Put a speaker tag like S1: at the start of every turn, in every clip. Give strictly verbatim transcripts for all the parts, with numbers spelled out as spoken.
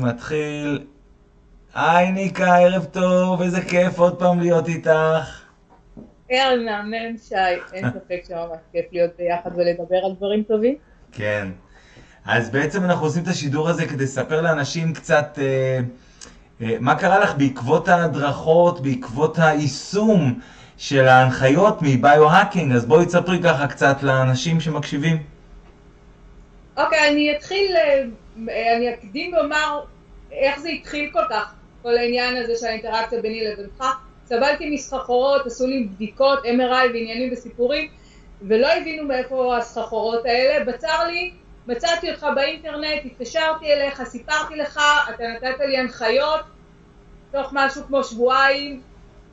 S1: מתחיל. היי ניקה, ערב טוב, איזה כיף עוד פעם להיות איתך.
S2: ערב מהמם שי, אין ספק שממש כיף להיות ביחד ולדבר על דברים טובים.
S1: כן. אז בעצם אנחנו עושים את השידור הזה כדי לספר לאנשים קצת אה, אה, מה קרה לך בעקבות ההדרכות, בעקבות היישום של ההנחיות מביו-האקינג. אז בואי תספרי ככה קצת לאנשים שמקשיבים.
S2: אוקיי, אני אתחיל, אה, אני אקדים ואומר איך זה התחיל כל כך, כל העניין הזה של האינטראקציה ביני לבינך. סבלתי מסחחורות, עשו לי בדיקות, אם אר איי ועניינים וסיפורים, ולא הבינו מאיפה הסחחורות האלה. בצר לי, מצאתי אותך באינטרנט, התקשרתי אליך, סיפרתי לך, אתה נתת לי הנחיות, תוך משהו כמו שבועיים,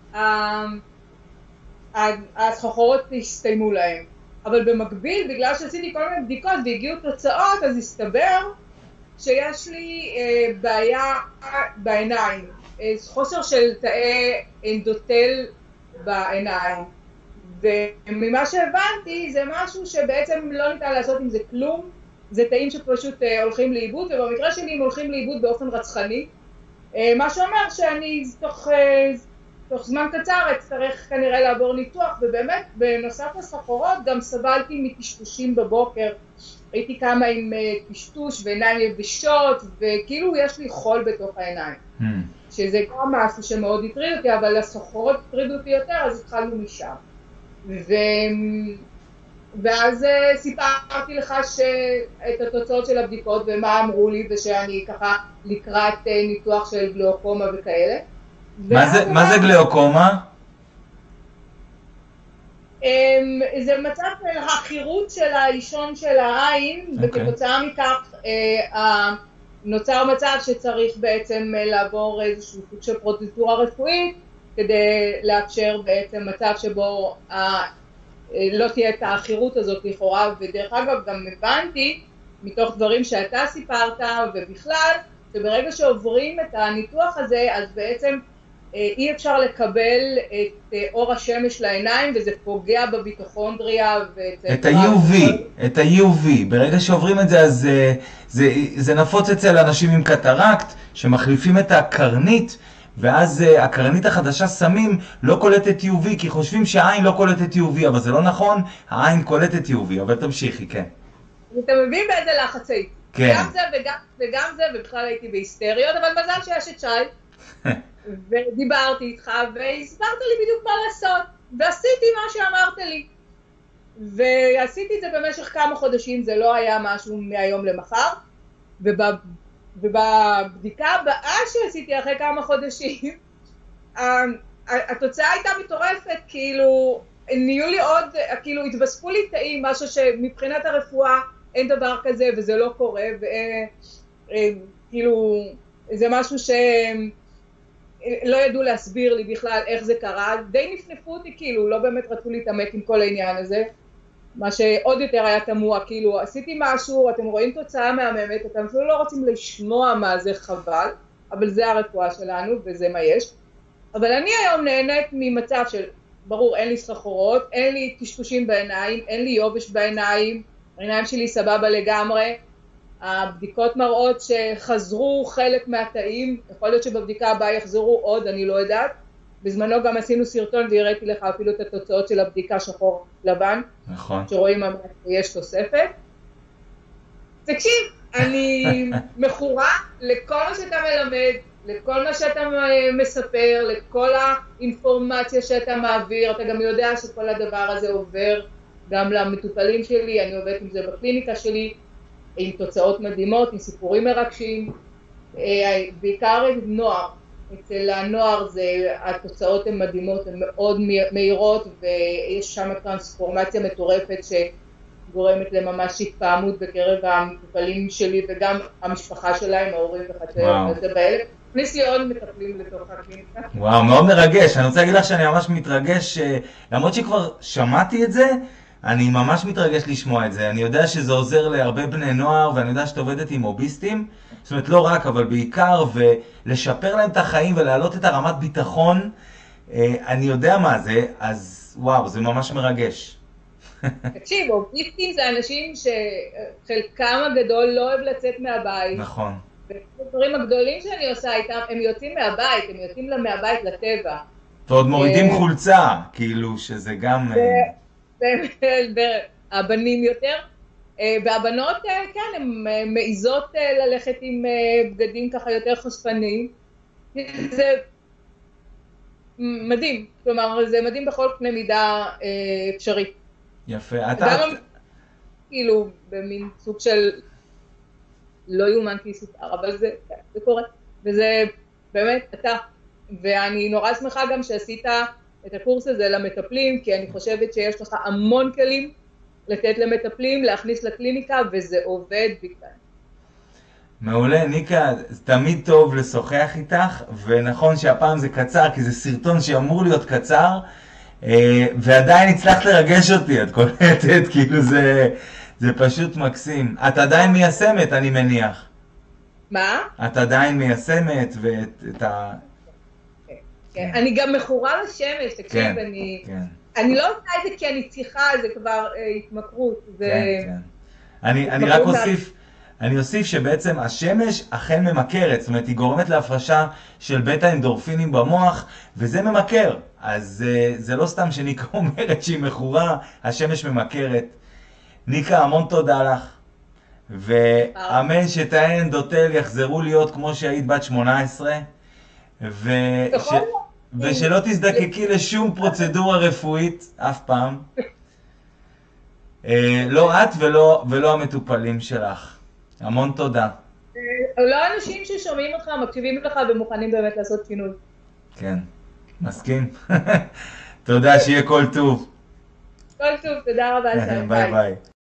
S2: הסחחורות הסתיימו להם. אבל במקביל, בגלל שעשיתי כל מיני בדיקות והגיעו תוצאות, אז הסתבר שיש לי אה, בעיה בעיניים, אה, חוסר של תאי אנדוטל בעיניים. וממה שהבנתי זה משהו שבעצם לא ניתן לעשות עם זה כלום, זה תאים שפשוט אה, הולכים לאיבוד, ובמקרה שלי הם הולכים לאיבוד באופן רצחני, אה, מה שאומר שאני תוך, אה, תוך זמן קצר אצטרך כנראה לעבור ניתוח. ובאמת בנוסף לסחורות גם סבלתי מטשטושים בבוקר, הייתי כמה עם טשטוש ועיניים יבשות, וכאילו יש לי חול בתוך העיניים, hmm. שזה גם משהו שמאוד הטריד אותי, אבל הסחורות הטרידו אותי יותר, אז התחלנו משם. ו... ואז סיפרתי לך את התוצאות של הבדיקות ומה אמרו לי, ושאני ככה לקראת ניתוח של גלאוקומה וכאלה.
S1: מה זה, מה זה גלאוקומה?
S2: זה מצב של החירות של האישון של העין, okay. וכתוצאה מכך נוצר מצב שצריך בעצם לעבור איזשהו סוג של פרוטזטורה רפואית, כדי לאפשר בעצם מצב שבו לא תהיה את החירות הזאת לכאורה. ודרך אגב גם הבנתי מתוך דברים שאתה סיפרת ובכלל, שברגע שעוברים את הניתוח הזה אז בעצם אי אפשר לקבל את אור השמש לעיניים, וזה פוגע בביטוכונדריה.
S1: את ה-יו וי, את ה-יו וי. ברגע שעוברים את זה, אז זה, זה, זה נפוץ אצל אנשים עם קטרקט, שמחליפים את הקרנית, ואז הקרנית החדשה שמים לא קולטת יו וי, כי חושבים שהעין לא קולטת יו וי, אבל זה לא נכון, העין קולטת יו וי, אבל תמשיכי, כן.
S2: אתה מבין באיזה לחץ הייתי.
S1: כן.
S2: גם זה וגם, וגם זה, ובכלל הייתי בהיסטריות, אבל מזל שיש את שי. ודיברתי איתך והסברת לי בדיוק מה לעשות, ועשיתי מה שאמרת לי, ועשיתי את זה במשך כמה חודשים. זה לא היה משהו מהיום למחר, ובב... ובבדיקה הבאה שעשיתי אחרי כמה חודשים התוצאה הייתה מטורפת. כאילו נהיו לי עוד, כאילו התווספו לי תאים, משהו שמבחינת הרפואה אין דבר כזה וזה לא קורה, וכאילו זה משהו ש לא ידעו להסביר לי בכלל איך זה קרה. די נפנפו אותי, כאילו לא באמת רצו להתעמק עם כל העניין הזה, מה שעוד יותר היה תמוה. כאילו עשיתי משהו, אתם רואים תוצאה מהממת, אתם אפילו לא רוצים לשמוע מה זה, חבל, אבל זה הרפואה שלנו וזה מה יש. אבל אני היום נהנית ממצב של, ברור, אין לי סחחורות, אין לי טשטושים בעיניים, אין לי יובש בעיניים, העיניים שלי סבבה לגמרי. הבדיקות מראות שחזרו חלק מהתאים, יכול להיות שבבדיקה הבאה יחזרו עוד, אני לא יודעת. בזמנו גם עשינו סרטון והראיתי לך אפילו את התוצאות של הבדיקה שחור לבן.
S1: נכון.
S2: שרואים מה יש תוספת. תקשיב, אני מכורה לכל מה שאתה מלמד, לכל מה שאתה מספר, לכל האינפורמציה שאתה מעביר. אתה גם יודע שכל הדבר הזה עובר גם למטופלים שלי, אני עובדת עם זה בקליניקה שלי, עם תוצאות מדהימות, עם סיפורים מרגשים, בעיקר נוער. אצל הנוער זה, התוצאות הן מדהימות, הן מאוד מהירות, ויש שם טרנספורמציה מטורפת שגורמת לממש התפעמות בקרב המטופלים שלי, וגם המשפחה שלהם, ההורים וחצאיות, וזה באלף. הכניס לי עוד מטפלים לתוך הקליניקה.
S1: וואו, מאוד מרגש. אני רוצה להגיד לך שאני ממש מתרגש, למרות שכבר שמעתי את זה, אני ממש מתרגש לשמוע את זה. אני יודע שזה עוזר להרבה בני נוער, ואני יודע שאת עובדת עם אוביסטים, זאת אומרת לא רק, אבל בעיקר, ולשפר להם את החיים ולהעלות את הרמת ביטחון. אני יודע מה זה, אז וואו, זה ממש מרגש.
S2: תקשיב, אוביסטים זה אנשים שחלקם הגדול לא אוהב לצאת מהבית.
S1: נכון.
S2: הדברים הגדולים שאני עושה איתם, הם יוצאים מהבית, הם יוצאים לה מהבית לטבע.
S1: ועוד מורידים חולצה, כאילו שזה גם...
S2: הבנים יותר, והבנות, כן, הן מעיזות ללכת עם בגדים ככה יותר חשפניים. זה מדהים, כלומר, זה מדהים בכל קנה מידה אפשרי.
S1: יפה, אתה...
S2: גם כאילו, במין סוג של לא יאומן כי יסופר, אבל זה, זה קורה. וזה באמת אתה. ואני נורא שמחה גם שעשית את הקורס הזה למטפלים, כי אני חושבת שיש לך המון כלים לתת למטפלים, להכניס לקליניקה, וזה עובד בכלל.
S1: מעולה, ניקה, תמיד טוב לשוחח איתך, ונכון שהפעם זה קצר, כי זה סרטון שאמור להיות קצר, ועדיין הצלחת לרגש אותי, את קולטת, כאילו זה, זה פשוט מקסים. את עדיין מיישמת, אני מניח.
S2: מה?
S1: את עדיין מיישמת, ואת ה...
S2: כן, אני גם מכורה לשמש, תקשיב, אני... אני לא עושה את זה כי אני צריכה, זה כבר התמכרות.
S1: כן, כן. אני רק אוסיף... אני אוסיף שבעצם השמש אכן ממכרת, זאת אומרת היא גורמת להפרשה של בטא אנדורפינים במוח, וזה ממכר. אז זה לא סתם שניקה אומרת שהיא מכורה, השמש ממכרת. ניקה, המון תודה לך. ואמן שתאי אנדוטל יחזרו להיות כמו שהיית בת שמונה עשרה, ו... ש... ושלא תזדקקי לשום פרוצדורה רפואית אף פעם. לא את ולא, ולא המטופלים שלך. המון תודה.
S2: לא אנשים ששומעים אותך, מקשיבים לך ומוכנים באמת לעשות שינוי.
S1: כן, מסכים. תודה, שיהיה כל טוב.
S2: כל טוב, תודה רבה.
S1: ביי ביי.